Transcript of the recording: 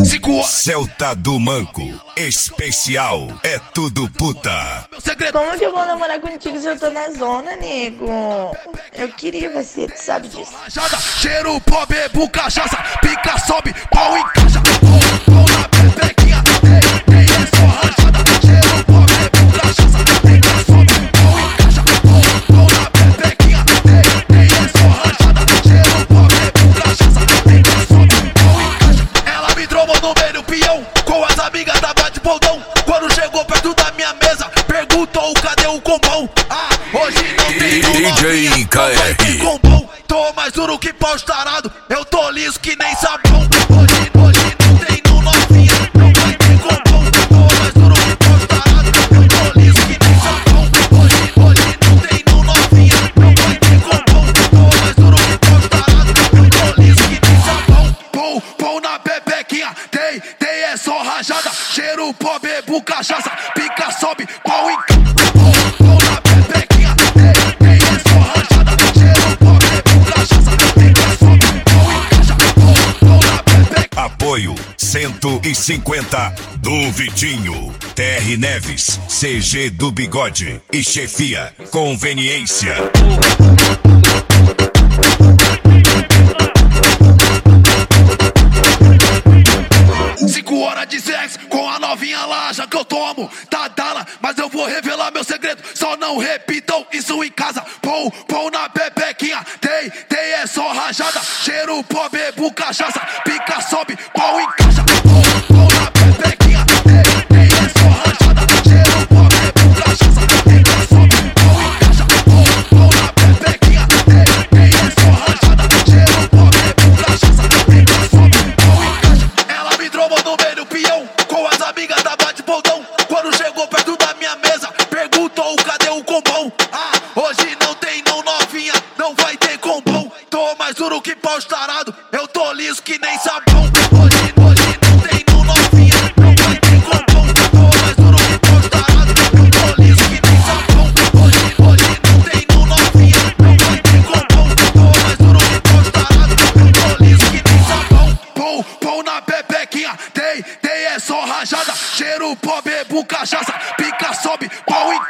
Celta do Manco, especial, é tudo puta. Como que eu vou namorar contigo se eu tô na zona, nego? Eu queria você, tu sabe disso. Cheiro, pó, bebo, cachaça, pica, sobe, pau, encaixa. Pau na pepequinha, tem é só rachada. Cheiro, pó, bebo, cachaça, pica, sobe, pau, encaixa. Pau na pepequinha, tem é só rachada. Cheiro, pó, bebo, cachaça, pica, sobe, pau, encaixa. Ela me trombou no meio do peão, com as amigas da bate-poldão. Quando chegou perto da minha mesa, perguntou cadê o combão. Ah, hoje não tem DJ KR. combão. Tô mais duro que pau estarado, eu tô liso que nem sabão. Hoje não tem no novinha, não vai ter combão. Tô mais duro que pau estarado, eu tô liso que nem sabão. Hoje não tem no novinha, não vai ter combão. Tô mais duro que pau estarado, eu tô liso que nem sabão. Pão na pepequinha, tem é só rajada. Cheiro, pó, bebo, cachaça, pica, sobe, pau e pão na pepequinha, tem é só rajada. Cheiro, pó, bebo, cachaça, pica, sobe, pau e caixa. Pão na pepequinha. Apoio 150 do Vitinho, TR Neves, CG do Bigode e chefia Conveniência. 5 horas de sexo com a novinha lá, já que eu tomo tá dala, mas eu vou revelar meu segredo, só não repitam isso em casa. Pão na pepequinha, tem é só rajada. Cheiro, pó, bebo, cachaça, pica, sobe, pau, encaixa. Pão na pepequinha, tem é só rajada. Cheiro, pó, bebo, cachaça, pica, sobe, pau, encaixa. Pão na pepequinha, tem é só rajada. Cheiro, pó, bebo, cachaça, pica, sobe, pau, encaixa. Ela me trombou no meio do peão, com as amigas da bate-poldão. Quando chegou perto da minha mesa, perguntou cadê o combão. Ah, hoje não tem não novinha, não vai ter combão. Tô mais duro que pau estarado, eu tô liso que nem sabão. Hoje não tem não novinha, não vai ter combão. Tô mais duro que pau estarado, eu tô liso que nem sabão. Hoje não tem não novinha, não vai ter combão. Tô mais duro que pau estarado, eu tô liso que nem sabão. Pão na pepequinha, tem é só rajada. Cheiro, pó, bebo, cachaça, pica, sobe, pau e